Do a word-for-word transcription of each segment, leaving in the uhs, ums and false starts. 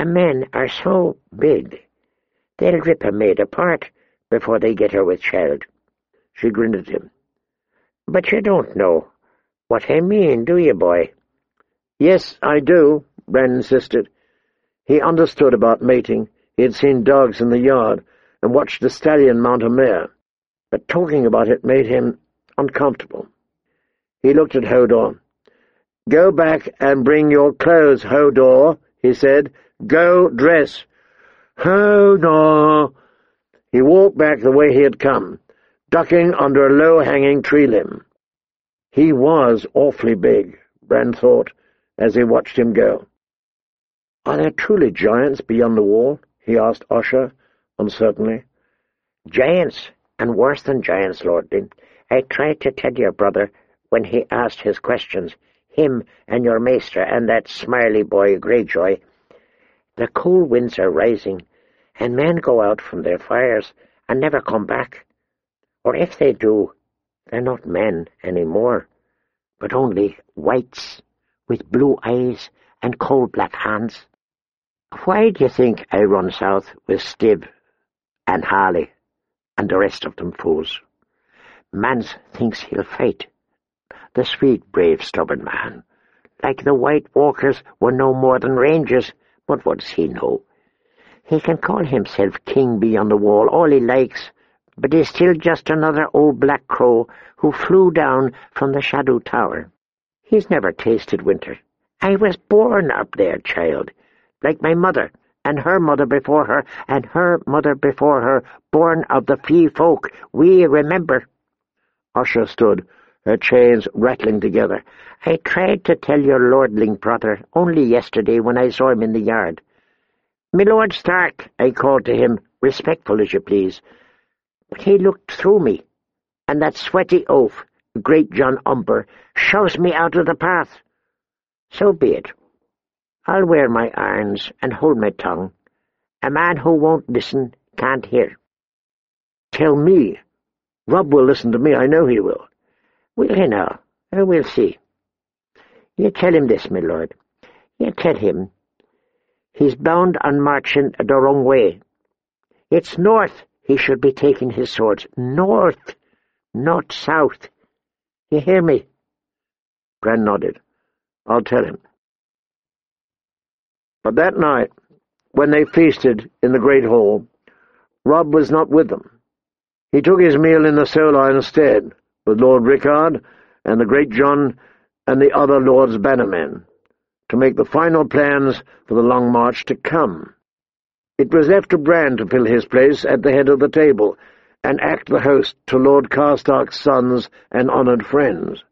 And men are so big, they'll rip a maid apart before they get her with child. She grinned at him. But you don't know what I mean, do you, boy? Yes, I do, Bran insisted. He understood about mating. He had seen dogs in the yard and watched a stallion mount a mare, but talking about it made him uncomfortable. He looked at Hodor. "Go back and bring your clothes, Hodor," he said. "Go dress." "Hodor!" He walked back the way he had come, ducking under a low-hanging tree limb. He was awfully big, Bran thought, as he watched him go. "Are there truly giants beyond the wall?" he asked Osha, uncertainly. "Giants, and worse than giants, lordling. I tried to tell your brother when he asked his questions, him and your maester and that smiley boy Greyjoy. The cold winds are rising, and men go out from their fires and never come back. Or if they do, they're not men any more, but only whites with blue eyes and cold black hands. Why do you think I run south with Stib and Harley and the rest of them fools? Mans thinks he'll fight. The sweet, brave, stubborn man. Like the White Walkers were no more than rangers, but what does he know? He can call himself king beyond the wall all he likes, but he's still just another old black crow who flew down from the Shadow Tower. He's never tasted winter. I was born up there, child, like my mother, and her mother before her, and her mother before her, born of the Fee folk. We remember." Osha stood, her chains rattling together. "I tried to tell your lordling brother only yesterday when I saw him in the yard. 'My Lord Stark,' I called to him, respectful as you please. But he looked through me, and that sweaty oaf, Great John Umber, shoves me out of the path. So be it. I'll wear my irons and hold my tongue. A man who won't listen can't hear." "Tell me. Robb will listen to me, I know he will." "Will he now? Oh, we'll see. You tell him this, my lord. You tell him he's bound on marching the wrong way. It's north he should be taking his swords. North, not south. You hear me?" Bran nodded. "I'll tell him." But that night, when they feasted in the great hall, Robb was not with them. He took his meal in the Solar instead, with Lord Rickard and the Great John and the other lords' bannermen, to make the final plans for the long march to come. It was left to Bran to fill his place at the head of the table and act the host to Lord Karstark's sons and honoured friends.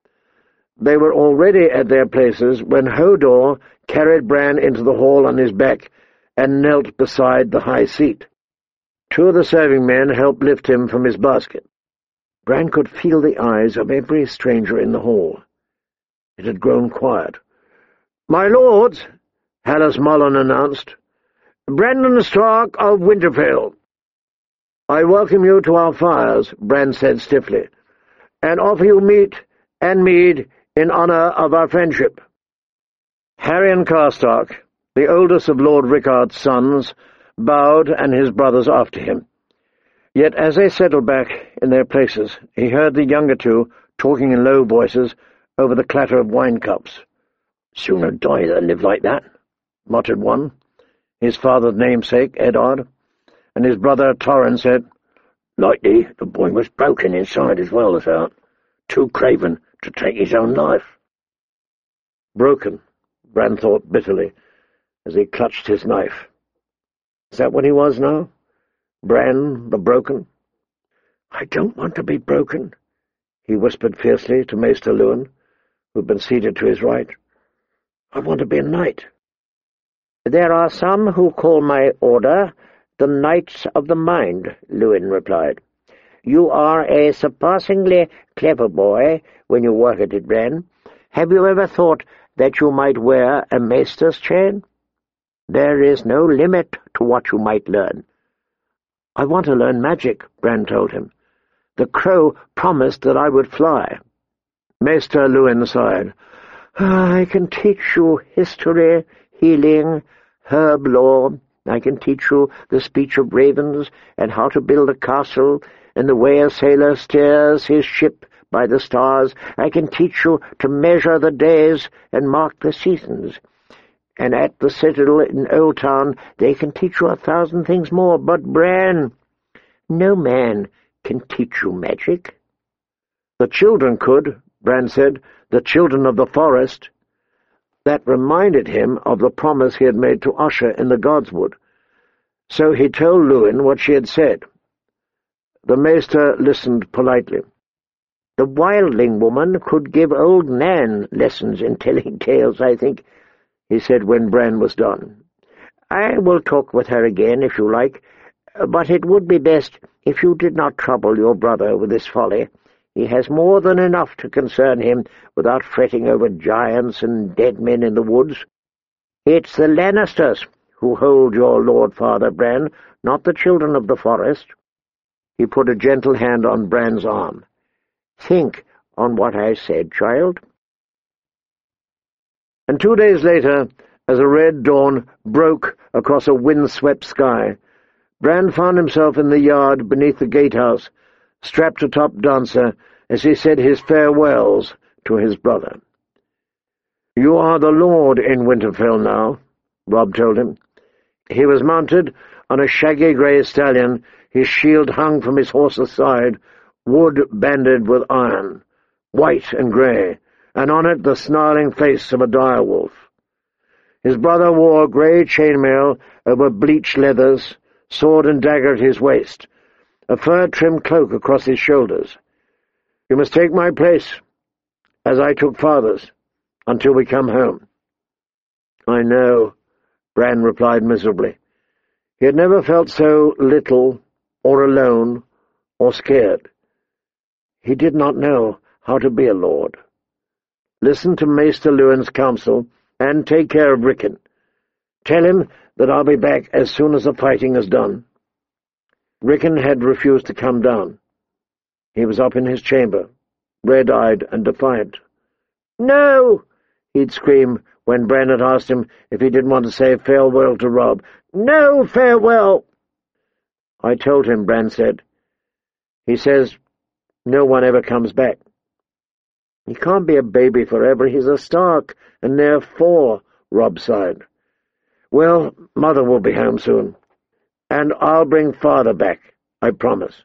They were already at their places when Hodor carried Bran into the hall on his back and knelt beside the high seat. Two of the serving men helped lift him from his basket. Bran could feel the eyes of every stranger in the hall. It had grown quiet. "My lords," Hallis Mullen announced, "Brandon Stark of Winterfell." "I welcome you to our fires," Bran said stiffly, "and offer you meat and mead in honour of our friendship." Harrion Karstark, the oldest of Lord Rickard's sons, bowed and his brothers after him. Yet as they settled back in their places, he heard the younger two talking in low voices over the clatter of wine cups. "Sooner die than live like that," muttered one, his father's namesake, Eddard, and his brother Torrin said, "Likely the boy was broken inside as well as out, too craven to take his own life." Broken, Bran thought bitterly, as he clutched his knife. Is that what he was now? Bran the Broken? "I don't want to be broken," he whispered fiercely to Maester Luwin, who had been seated to his right. "I want to be a knight." "There are some who call my order the Knights of the Mind," Luwin replied. "You are a surpassingly clever boy when you work at it, Bran. Have you ever thought that you might wear a maester's chain? There is no limit to what you might learn." "I want to learn magic," Bran told him. "The crow promised that I would fly." Maester Luwin sighed. "I can teach you history, healing, herb lore. I can teach you the speech of ravens, and how to build a castle, and the way a sailor steers his ship by the stars. I can teach you to measure the days and mark the seasons. And at the citadel in Old Town they can teach you a thousand things more. But, Bran, no man can teach you magic. The children could, Bran said, the children of the forest. That reminded him of the promise he had made to Usher in the Godswood. So he told Luin what she had said. The maester listened politely. The wildling woman could give old Nan lessons in telling tales, I think, he said when Bran was done. I will talk with her again, if you like, but it would be best if you did not trouble your brother with this folly. He has more than enough to concern him without fretting over giants and dead men in the woods. It's the Lannisters who hold your lord father, Bran, not the children of the forest. He put a gentle hand on Bran's arm. Think on what I said, child. And two days later, as a red dawn broke across a wind-swept sky, Bran found himself in the yard beneath the gatehouse, strapped atop Dancer, as he said his farewells to his brother. You are the lord in Winterfell now, Robb told him. He was mounted on a shaggy grey stallion, his shield hung from his horse's side, wood banded with iron, white and grey, and on it the snarling face of a direwolf. His brother wore grey chainmail over bleached leathers, sword and dagger at his waist, a fur-trimmed cloak across his shoulders. You must take my place, as I took father's, until we come home. I know, Bran replied miserably. He had never felt so little, or alone, or scared. He did not know how to be a lord. Listen to Maester Luwin's counsel, and take care of Rickon. Tell him that I'll be back as soon as the fighting is done. Rickon had refused to come down. He was up in his chamber, red-eyed and defiant. No! He'd scream when Bran had asked him if he didn't want to say farewell to Robb. No farewell! I told him, Bran said. He says no one ever comes back. He can't be a baby forever. He's a Stark, and they're four, Robb sighed. Well, Mother will be home soon, and I'll bring Father back, I promise.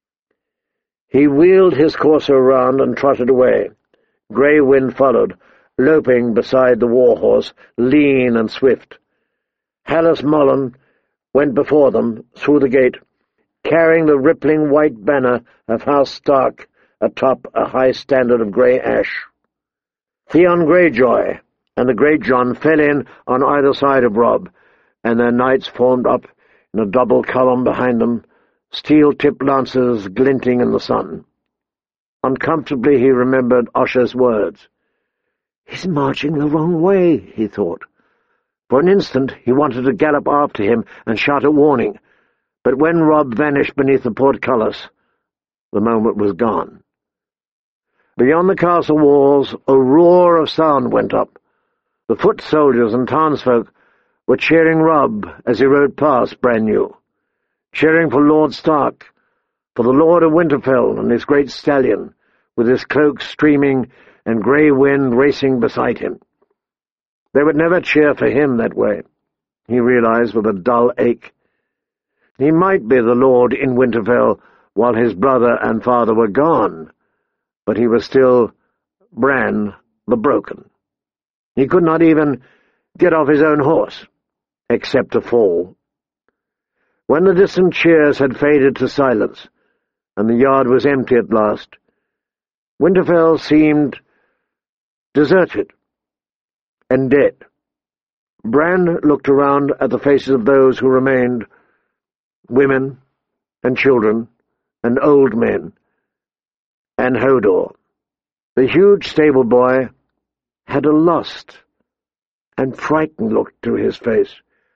He wheeled his courser around and trotted away. Grey Wind followed, loping beside the war-horse, lean and swift. Hallis Mullen went before them through the gate, carrying the rippling white banner of House Stark atop a high standard of grey ash. Theon Greyjoy and the Greatjon fell in on either side of Robb, and their knights formed up in a double column behind them, steel-tipped lances glinting in the sun. Uncomfortably he remembered Usher's words. He's marching the wrong way, he thought. For an instant he wanted to gallop after him and shout a warning, but when Robb vanished beneath the portcullis, the moment was gone. Beyond the castle walls, a roar of sound went up. The foot soldiers and townsfolk were cheering Robb as he rode past, Bran knew, cheering for Lord Stark, for the Lord of Winterfell and his great stallion, with his cloak streaming and grey wind racing beside him. They would never cheer for him that way, he realized with a dull ache. He might be the Lord in Winterfell while his brother and father were gone, but he was still Bran the Broken. He could not even get off his own horse, except to fall. When the distant cheers had faded to silence, and the yard was empty at last, Winterfell seemed deserted and dead. Bran looked around at the faces of those who remained, women and children and old men, and Hodor. The huge stable boy had a lost and frightened look to his face.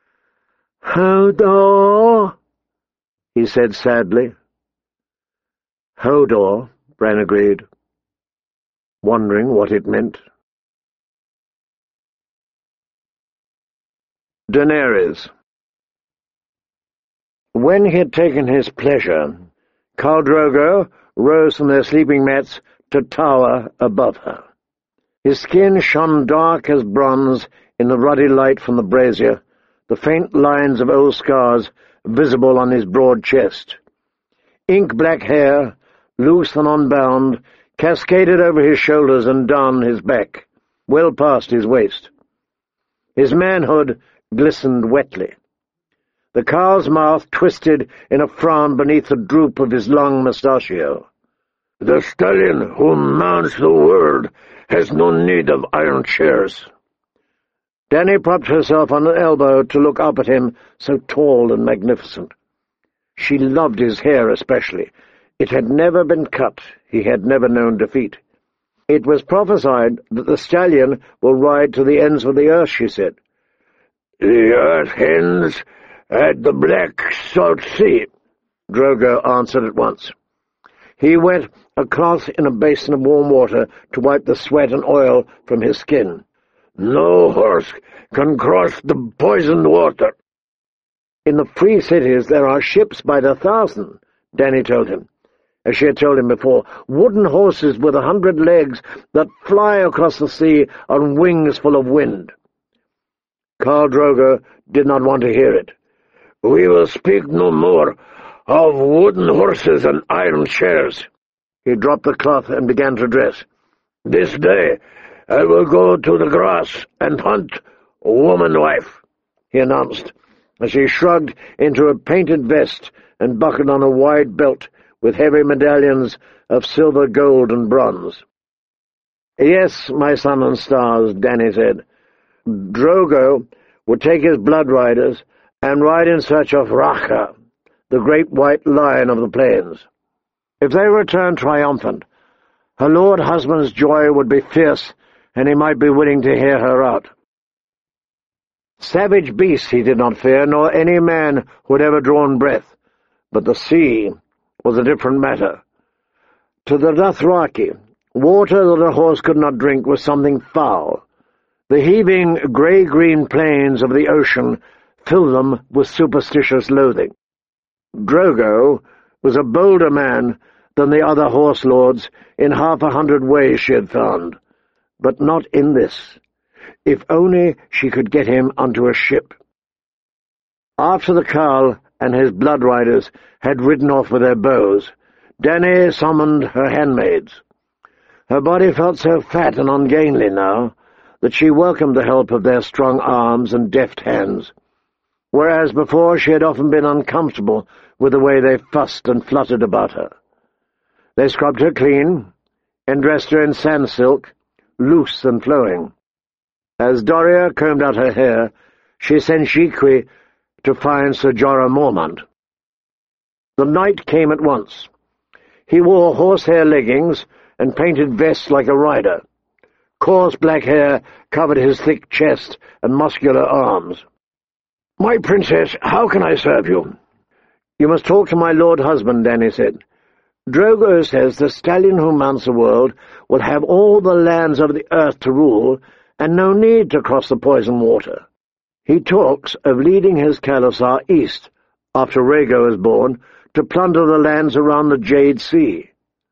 "Hodor," he said sadly. "Hodor," Bran agreed, wondering what it meant. Daenerys. When he had taken his pleasure, Khal Drogo rose from their sleeping mats to tower above her. His skin shone dark as bronze in the ruddy light from the brazier, the faint lines of old scars visible on his broad chest. Ink-black hair, loose and unbound, cascaded over his shoulders and down his back, well past his waist. His manhood glistened wetly. The Khal's mouth twisted in a frown beneath the droop of his long mustachio. "The stallion who mounts the world has no need of iron chairs." Dany propped herself on an elbow to look up at him, so tall and magnificent. She loved his hair especially. It had never been cut. He had never known defeat. "It was prophesied that the stallion will ride to the ends of the earth," she said. "The earth ends at the Black Salt Sea," Drogo answered at once. He wet a cloth in a basin of warm water to wipe the sweat and oil from his skin. "No horse can cross the poisoned water." "In the free cities there are ships by the thousand," Dany told him, as she had told him before, "wooden horses with a hundred legs that fly across the sea on wings full of wind." Khal Drogo did not want to hear it. "We will speak no more of wooden horses and iron chairs." He dropped the cloth and began to dress. "This day I will go to the grass and hunt woman-wife," he announced, as he shrugged into a painted vest and buckled on a wide belt with heavy medallions of silver, gold, and bronze. "Yes, my sun and stars," Dany said. Drogo would take his blood riders and ride in search of Racha, the great white lion of the plains. If they returned triumphant, her lord husband's joy would be fierce, and he might be willing to hear her out. Savage beasts he did not fear, nor any man who had ever drawn breath, but the sea was a different matter. To the Dothraki, water that a horse could not drink was something foul. The heaving grey-green plains of the ocean filled them with superstitious loathing. Drogo was a bolder man than the other horse lords in half a hundred ways she had found, but not in this. If only she could get him onto a ship. After the Khal and his blood riders had ridden off with their bows, Dany summoned her handmaids. Her body felt so fat and ungainly now that she welcomed the help of their strong arms and deft hands, whereas before she had often been uncomfortable with the way they fussed and fluttered about her. They scrubbed her clean, and dressed her in sand silk, loose and flowing. As Doria combed out her hair, she sent Shiqui to find Ser Jorah Mormont. The knight came at once. He wore horsehair leggings and painted vest like a rider. Coarse black hair covered his thick chest and muscular arms. "My princess, how can I serve you?" "You must talk to my lord husband," Dany said. "Drogo says the stallion who mounts the world will have all the lands of the earth to rule, and no need to cross the poison water. He talks of leading his khalasar east, after Rhaego is born, to plunder the lands around the Jade Sea."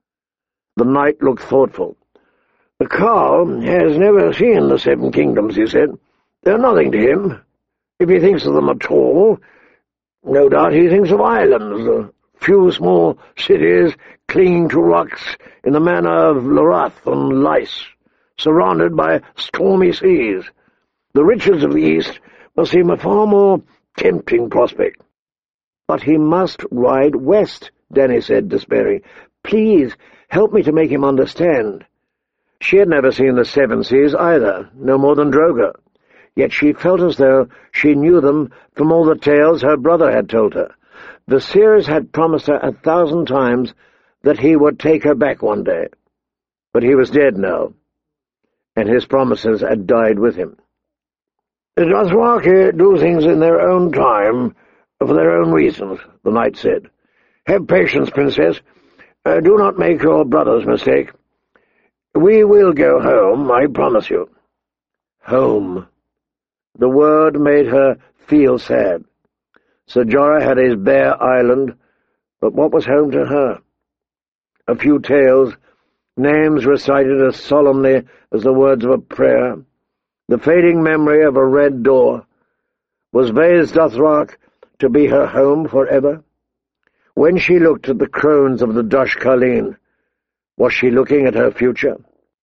The knight looked thoughtful. "The Khal has never seen the Seven Kingdoms," he said. "They're nothing to him. If he thinks of them at all, no doubt he thinks of islands, a few small cities clinging to rocks in the manner of Lorath and Lys, surrounded by stormy seas. The riches of the East must seem a far more tempting prospect." "But he must ride west," Dany said, despairing. "Please, help me to make him understand." She had never seen the Seven Seas either, no more than Drogo, yet she felt as though she knew them from all the tales her brother had told her. Viserys had promised her a thousand times that he would take her back one day, but he was dead now, and his promises had died with him. "The Dothraki do things in their own time, for their own reasons," the knight said. "Have patience, princess. Uh, do not make your brother's mistake. We will go home, I promise you." "Home," The word made her feel sad. Ser Jorah had his bare island, but what was home to her? A few tales, names recited as solemnly as the words of a prayer, the fading memory of a red door. Was Vaes Dothrak to be her home forever? When she looked at the crones of the Dosh Khaleen, was she looking at her future?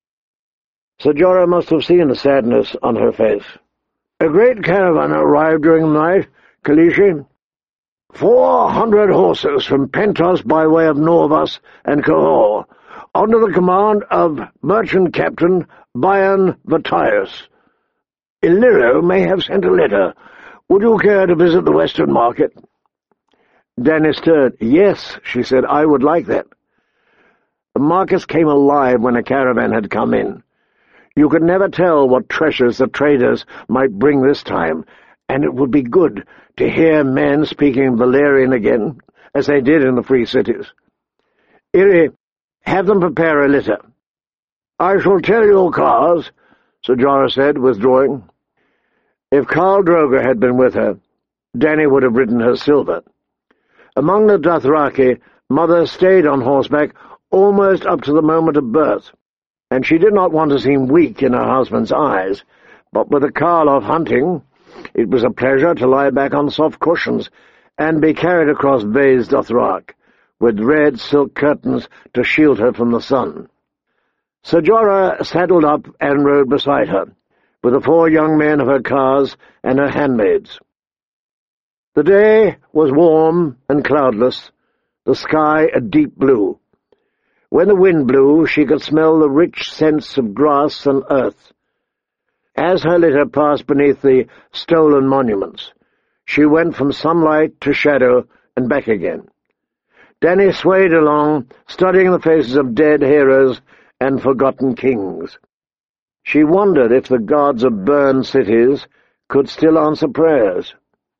Ser Jorah must have seen the sadness on her face. A great caravan arrived during the night, Khaleesi. Four hundred horses from Pentos by way of Norvas and Cahor, under the command of merchant captain Bayan Vatius. Illyrio may have sent a letter. Would you care to visit the Western Market? Dany stirred. Yes, she said, I would like that. The markets came alive when a caravan had come in. You could never tell what treasures the traders might bring this time, and it would be good to hear men speaking Valyrian again, as they did in the free cities. Irri, have them prepare a litter. I shall tell your cars, Ser Jorah said, withdrawing. If Khal Drogo had been with her, Dany would have ridden her silver. Among the Dothraki, Mother stayed on horseback almost up to the moment of birth, and she did not want to seem weak in her husband's eyes, but with a Khal off hunting, it was a pleasure to lie back on soft cushions and be carried across Vaes Dothrak, with red silk curtains to shield her from the sun. Ser Jorah saddled up and rode beside her, with the four young men of her cars and her handmaids. The day was warm and cloudless, the sky a deep blue. When the wind blew, she could smell the rich scents of grass and earth. As her litter passed beneath the stolen monuments, she went from sunlight to shadow and back again. Dany swayed along, studying the faces of dead heroes and forgotten kings. She wondered if the gods of burned cities could still answer prayers.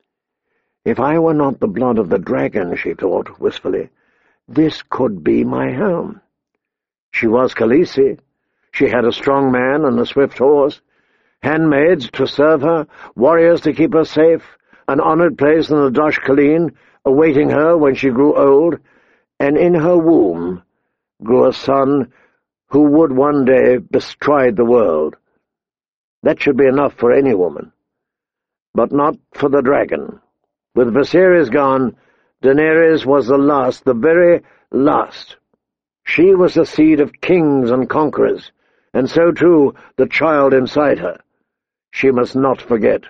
If I were not the blood of the dragon, she thought wistfully, this could be my home. She was Khaleesi. She had a strong man and a swift horse, handmaids to serve her, warriors to keep her safe, an honored place in the Dosh Khaleen awaiting her when she grew old, and in her womb grew a son who would one day bestride the world. That should be enough for any woman, but not for the dragon. With Viserys gone, Daenerys was the last, the very last. She was the seed of kings and conquerors, and so too the child inside her. She must not forget.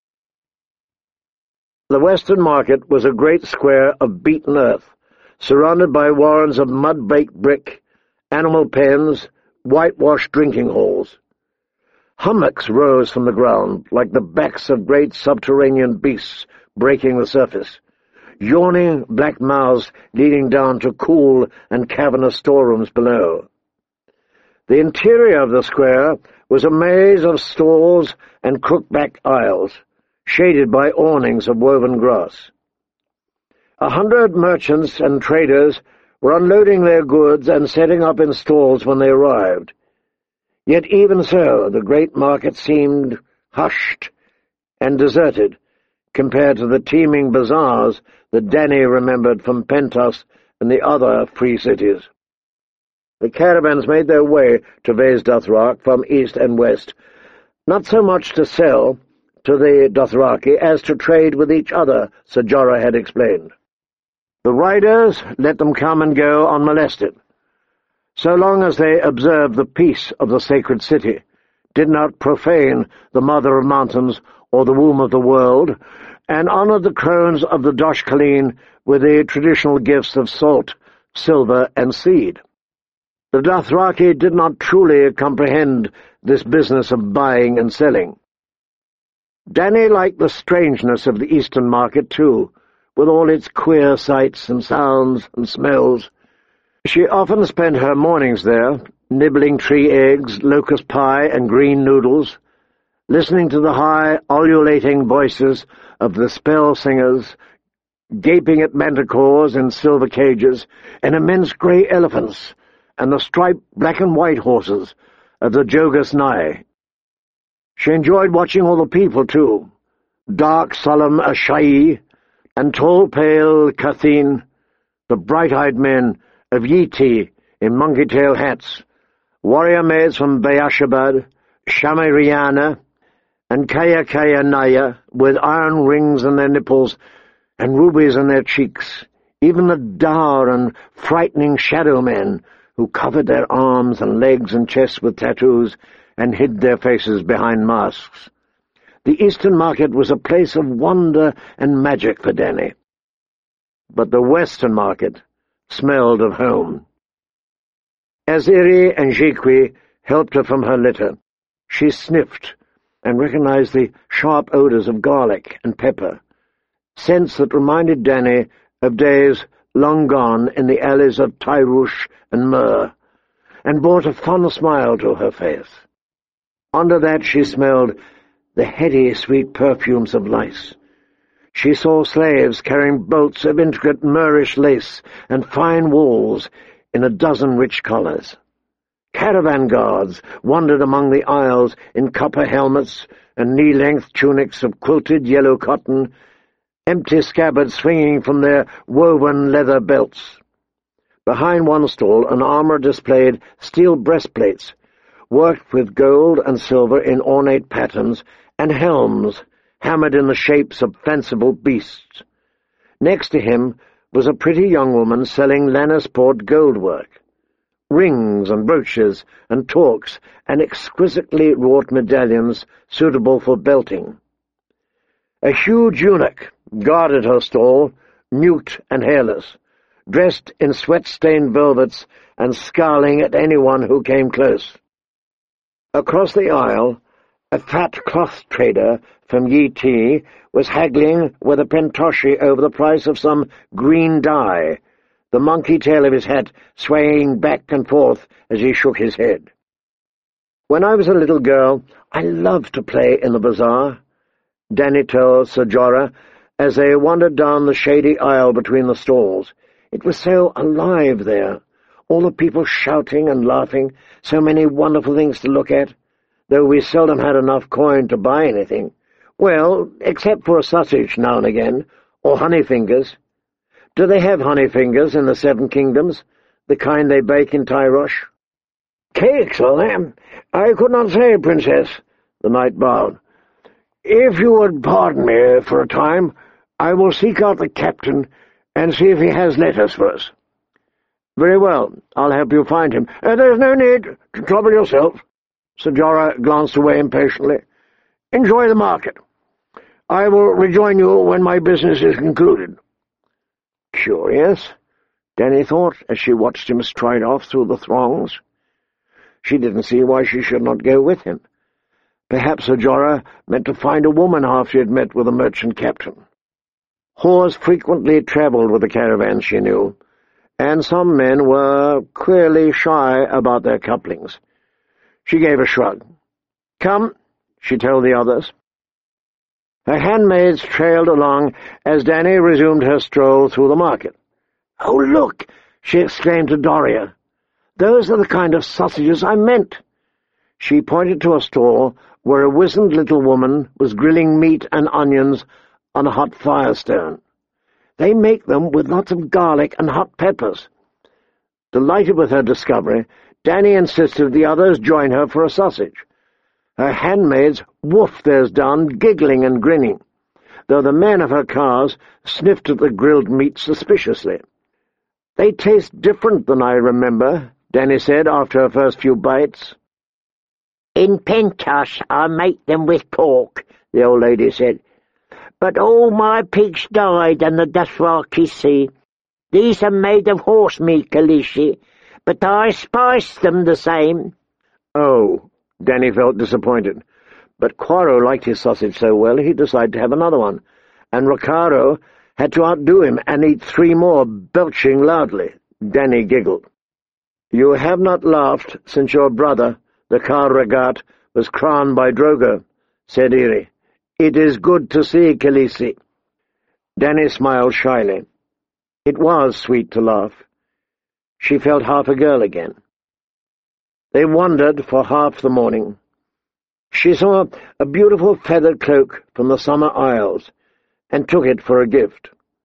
The Western Market was a great square of beaten earth, surrounded by warrens of mud-baked brick, animal pens, whitewashed drinking halls. Hummocks rose from the ground like the backs of great subterranean beasts breaking the surface, yawning black mouths leading down to cool and cavernous storerooms below. The interior of the square was a maze of stalls and crook-backed aisles, shaded by awnings of woven grass. A hundred merchants and traders were unloading their goods and setting up in stalls when they arrived. Yet even so, the great market seemed hushed and deserted compared to the teeming bazaars that Dany remembered from Pentos and the other free cities. The caravans made their way to Vaes Dothrak from east and west, not so much to sell to the Dothraki as to trade with each other, Ser Jorah had explained. The riders let them come and go unmolested, so long as they observed the peace of the sacred city, did not profane the mother of mountains or the womb of the world, and honored the crones of the Dosh Khaleen with the traditional gifts of salt, silver, and seed. The Dothraki did not truly comprehend this business of buying and selling. Dany liked the strangeness of the Eastern Market, too, with all its queer sights and sounds and smells. She often spent her mornings there, nibbling tree eggs, locust pie, and green noodles, listening to the high, ululating voices of the spell singers, gaping at manticores in silver cages, and immense grey elephants, and the striped black and white horses of the Jogas Nai. She enjoyed watching all the people, too. Dark, solemn Ashai, and tall, pale Kathin, the bright-eyed men of Yiti in monkey-tail hats, warrior maids from Beashabad, Shammai and Kaya Kaya Naya, with iron rings in their nipples and rubies in their cheeks, even the dour and frightening shadow men who covered their arms and legs and chests with tattoos and hid their faces behind masks. The Eastern Market was a place of wonder and magic for Danny. But the Western Market smelled of home. As Iri and Jiqui helped her from her litter, she sniffed and recognized the sharp odors of garlic and pepper, scents that reminded Danny of days long gone in the alleys of Tyrush and Myrrh, and brought a fond smile to her face. Under that she smelled the heady, sweet perfumes of lice. She saw slaves carrying bolts of intricate Moorish lace and fine wools in a dozen rich collars. Caravan guards wandered among the aisles in copper helmets and knee-length tunics of quilted yellow cotton, empty scabbards swinging from their woven leather belts. Behind one stall an armor displayed steel breastplates, worked with gold and silver in ornate patterns, and helms hammered in the shapes of fanciful beasts. Next to him was a pretty young woman selling Lannisport goldwork, rings and brooches and torques and exquisitely wrought medallions suitable for belting. A huge eunuch guarded her stall, mute and hairless, dressed in sweat-stained velvets and scowling at anyone who came close. Across the aisle, a fat cloth trader from Yiti was haggling with a pentoshi over the price of some green dye, the monkey tail of his hat swaying back and forth as he shook his head. When I was a little girl, I loved to play in the bazaar, Danny told Ser Jorah, as they wandered down the shady aisle between the stalls. It was so alive there, all the people shouting and laughing, so many wonderful things to look at, though we seldom had enough coin to buy anything. Well, except for a sausage now and again, or honey fingers. Do they have honey fingers in the Seven Kingdoms, the kind they bake in Tyrosh? Cakes, are they? I could not say, Princess, the knight bowed. If you would pardon me for a time, I will seek out the captain and see if he has letters for us. Very well, I'll help you find him. Uh, there's no need to trouble yourself. Ser Jorah glanced away impatiently. Enjoy the market. I will rejoin you when my business is concluded. Curious, Danny thought, as she watched him stride off through the throngs. She didn't see why she should not go with him. Perhaps Ser Jorah meant to find a woman after he had met with a merchant captain. Whores frequently travelled with the caravans, she knew, and some men were queerly shy about their couplings. She gave a shrug. Come, she told the others. Her handmaids trailed along as Danny resumed her stroll through the market. "Oh, look!" she exclaimed to Doria. "Those are the kind of sausages I meant." She pointed to a stall where a wizened little woman was grilling meat and onions on a hot firestone. "They make them with lots of garlic and hot peppers." Delighted with her discovery, Danny insisted the others join her for a sausage. Her handmaids woofed theirs down, giggling and grinning, though the men of her cars sniffed at the grilled meat suspiciously. "They taste different than I remember," Danny said after her first few bites. "In Pentos I make them with pork," the old lady said. "But all my pigs died on the Dothraki Sea. These are made of horse meat, Khaleesi, but I spice them the same." Oh, Danny felt disappointed. But Quarro liked his sausage so well he decided to have another one, and Rokharo had to outdo him and eat three more, belching loudly. Danny giggled. "You have not laughed since your brother, the Khal Raghat, was crowned by Drogo," said Iri. "It is good to see, Khaleesi." Danny smiled shyly. It was sweet to laugh. She felt half a girl again. They wandered for half the morning. She saw a beautiful feathered cloak from the Summer Isles, and took it for a gift.